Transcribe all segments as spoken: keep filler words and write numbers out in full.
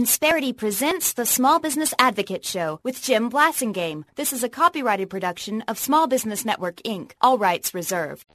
Insperity presents the Small Business Advocate Show with Jim Blasingame. This is a copyrighted production of Small Business Network, Incorporated. All rights reserved.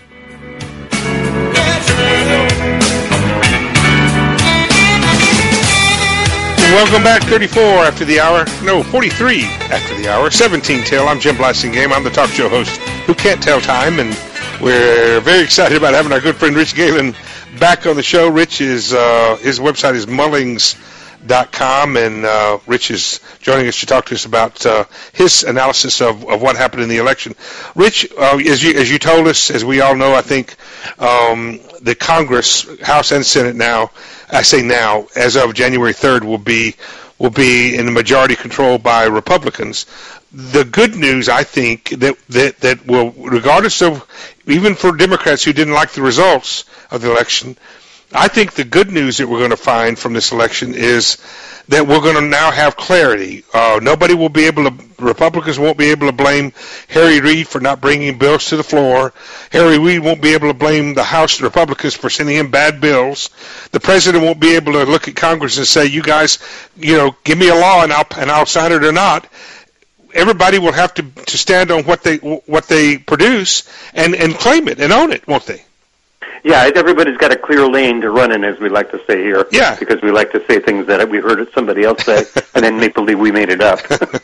Welcome back. thirty-four after the hour. No, forty-three after the hour. seventeen till. I'm Jim Blasingame. I'm the talk show host who can't tell time, and we're very excited about having our good friend Rich Galen back on the show. Rich is, uh, his website is mullings dot com, and uh, Rich is joining us to talk to us about uh, his analysis of, of what happened in the election. Rich, uh, as you as you told us, as we all know, I think um, the Congress, House and Senate now, I say now, as of January third, will be will be in the majority controlled by Republicans. The good news, I think, that that that will, regardless of, even for Democrats who didn't like the results of the election, I think the good news that we're going to find from this election is that we're going to now have clarity. Uh, nobody will be able to, Republicans won't be able to blame Harry Reid for not bringing bills to the floor. Harry Reid won't be able to blame the House Republicans for sending him bad bills. The president won't be able to look at Congress and say, you guys, you know, give me a law and I'll, and I'll sign it or not. Everybody will have to, to stand on what they, what they produce and, and claim it and own it, won't they? Yeah, everybody's got a clear lane to run in, as we like to say here. Yeah. Because we like to say things that we heard somebody else say, and then make believe we made it up.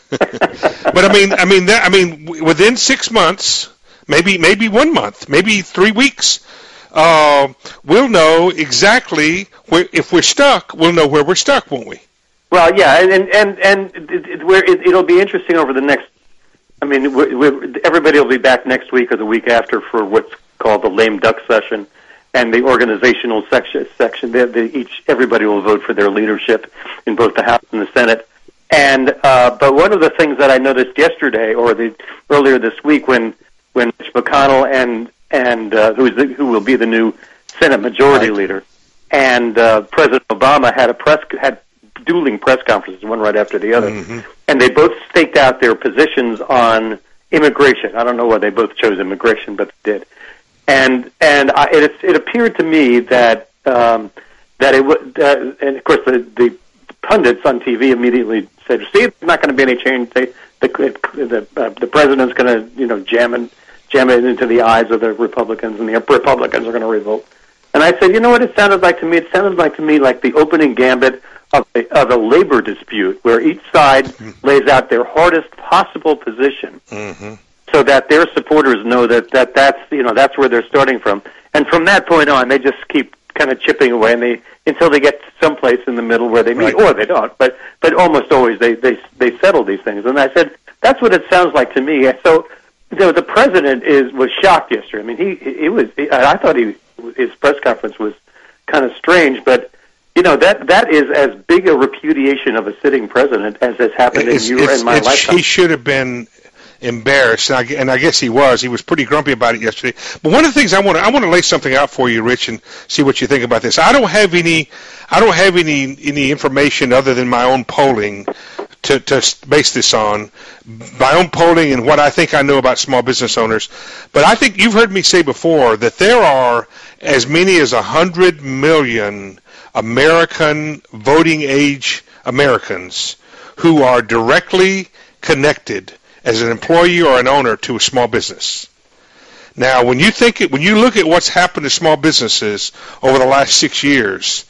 But I mean, I mean, that, I mean, within six months, maybe, maybe one month, maybe three weeks, uh, we'll know exactly where. If we're stuck, we'll know where we're stuck, won't we? Well, yeah, and and and it, it, where it, it'll be interesting over the next. I mean, we're, we're, everybody will be back next week or the week after for what's called the lame duck session. And the organizational section, section they, they each everybody will vote for their leadership in both the House and the Senate. And uh, but one of the things that I noticed yesterday, or the earlier this week, when when Mitch McConnell and and uh, who is the, who will be the new Senate Majority right. Leader, and uh, President Obama had a press had dueling press conferences, one right after the other, mm-hmm. and they both staked out their positions on immigration. I don't know why they both chose immigration, but they did. And and I, it it appeared to me that um, that it would, uh, and of course the, the pundits on T V immediately said, "See, there's not going to be any change. They, the the uh, the president's going to you know jam and jam it into the eyes of the Republicans, and the Republicans are going to revolt." And I said, "You know what? It sounded like to me. It sounded like to me like the opening gambit of a, of a labor dispute, where each side mm-hmm. lays out their hardest possible position." Mm-hmm. So that their supporters know that, that that's you know that's where they're starting from, and from that point on, they just keep kind of chipping away, and they until they get someplace in the middle where they meet, right. or they don't. But but almost always they, they they settle these things. And I said that's what it sounds like to me. So you know, the president is was shocked yesterday. I mean, he he was. He, I thought he his press conference was kind of strange, but. You know, that that is as big a repudiation of a sitting president as has happened it's, in your and my lifetime. He should have been embarrassed, and I, and I guess he was. He was pretty grumpy about it yesterday. But one of the things I want to I want to lay something out for you, Rich, and see what you think about this. I don't have any I don't have any any information other than my own polling to to base this on. My own polling and what I think I know about small business owners. But I think you've heard me say before that there are as many as a hundred million American voting age Americans who are directly connected as an employee or an owner to a small business. Now, when you think it, when you look at what's happened to small businesses over the last six years,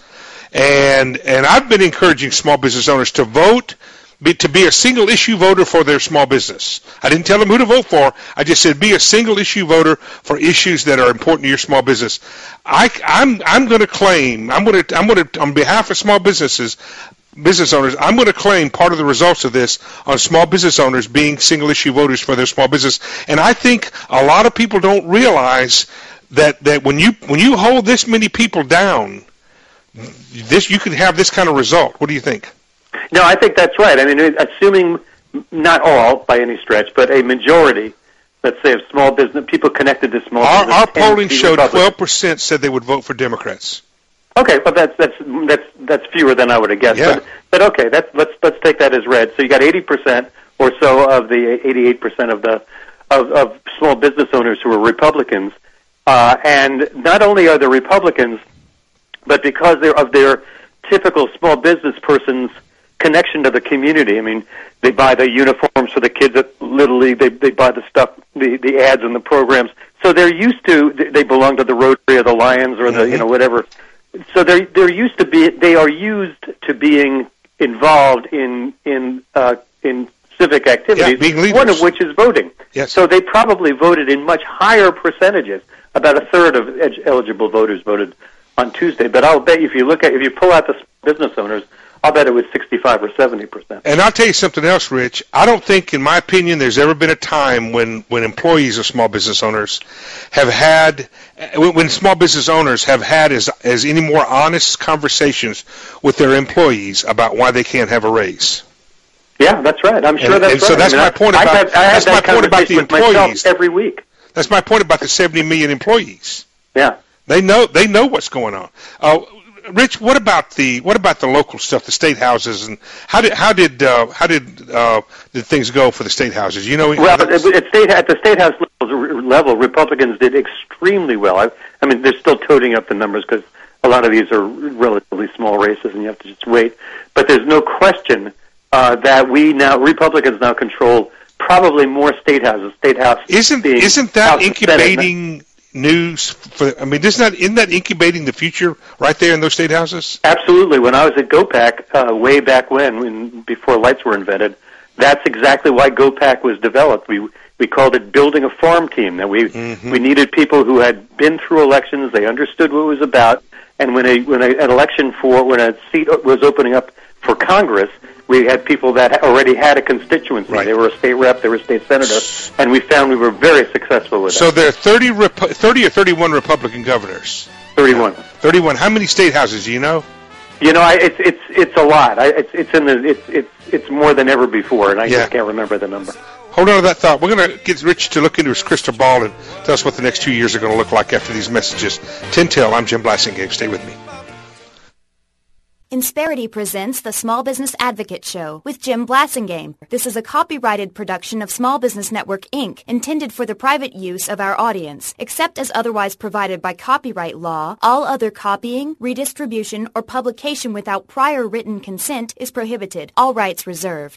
and and I've been encouraging small business owners to vote, be, to be a single issue voter for their small business. I didn't tell them who to vote for. I just said be a single issue voter for issues that are important to your small business. I, I'm I'm going to claim I'm going to I'm going to on behalf of small businesses. Business owners, I'm going to claim part of the results of this on small business owners being single-issue voters for their small business. And I think a lot of people don't realize that, that when you when you hold this many people down, this you could have this kind of result. What do you think? No, I think that's right. I mean, assuming not all by any stretch, but a majority, let's say, of small business people connected to small our, business. Our polling showed twelve percent said they would vote for Democrats. Okay, well that's that's that's that's fewer than I would have guessed. Yeah. But, but okay, that's let's let's take that as read. So you got eighty percent or so of the eighty-eight percent of the of, of small business owners who are Republicans, uh, and not only are they Republicans, but because they're of their typical small business person's connection to the community. I mean, they buy the uniforms for the kids at Little League. They they buy the stuff, the the ads and the programs. So they're used to. They belong to the Rotary or the Lions or the mm-hmm. you know whatever. So they're they're used to be. They are used to being involved in in uh, in civic activities. Yeah, one of which is voting. Yes. So they probably voted in much higher percentages. About a third of ed- eligible voters voted on Tuesday. But I'll bet if you look at if you pull out the business owners, I'll bet it was sixty-five or seventy percent. And I'll tell you something else, Rich. I don't think, in my opinion, there's ever been a time when, when employees of small business owners have had, when, when small business owners have had as, as any more honest conversations with their employees about why they can't have a raise. Yeah, that's right. I'm sure and, that's and right. so that's I mean, my point I, about, I have, I have that's that my point about the employees. Every week. That's my point about the seventy million employees. Yeah. They know, they know what's going on. Uh, Rich, what about the what about the local stuff, the state houses, and how did how did uh, how did uh, did things go for the state houses? You know, well, at, at state at the state house level, level Republicans did extremely well. I, I mean, they're still toting up the numbers because a lot of these are relatively small races, and you have to just wait. But there's no question uh, that we now Republicans now control probably more state houses. State house isn't isn't that incubating news for, I mean, isn't that, isn't that incubating the future right there in those state houses? Absolutely. When I was at GoPac, uh, way back when, when, before lights were invented, that's exactly why GoPac was developed. We we called it building a farm team. That we mm-hmm. we needed people who had been through elections, they understood what it was about, and when a when a, an election for when a seat was opening up for Congress, we had people that already had a constituency. Right. They were a state rep, they were a state senator, and we found we were very successful with so that. So there are thirty, Repu- thirty or thirty-one Republican governors? thirty-one. thirty-one. How many state houses do you know? You know, I, it's it's it's a lot. I, it's it's in the it's it's it's more than ever before, and I yeah. just can't remember the number. Hold on to that thought. We're going to get Rich to look into his crystal ball and tell us what the next two years are going to look like after these messages. Tintel, I'm Jim Blasingame. Stay with me. Insperity presents the Small Business Advocate Show with Jim Blasingame. This is a copyrighted production of Small Business Network, Incorporated, intended for the private use of our audience. Except as otherwise provided by copyright law, all other copying, redistribution, or publication without prior written consent is prohibited. All rights reserved.